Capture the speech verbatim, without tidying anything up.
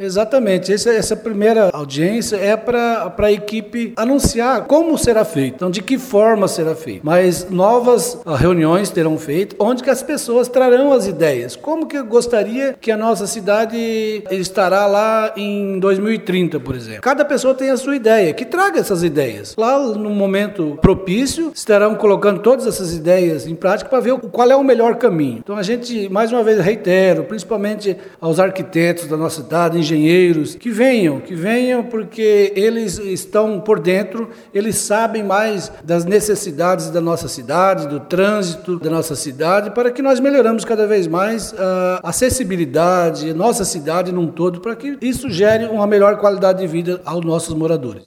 Exatamente. Essa, essa primeira audiência é para a equipe anunciar como será feito, então de que forma será feito. Mas novas uh, reuniões terão feito, onde que as pessoas trarão as ideias. Como que eu gostaria que a nossa cidade estará lá em dois mil e trinta, por exemplo. Cada pessoa tem a sua ideia, que traga essas ideias. Lá no momento propício, estarão colocando todas essas ideias em prática para ver qual é o melhor caminho. Então a gente, mais uma vez, reitero, principalmente aos arquitetos da nossa cidade, engenheiros, que venham, que venham porque eles estão por dentro, eles sabem mais das necessidades da nossa cidade, do trânsito da nossa cidade, para que nós melhoramos cada vez mais a acessibilidade, nossa cidade num todo, para que isso gere uma melhor qualidade de vida aos nossos moradores.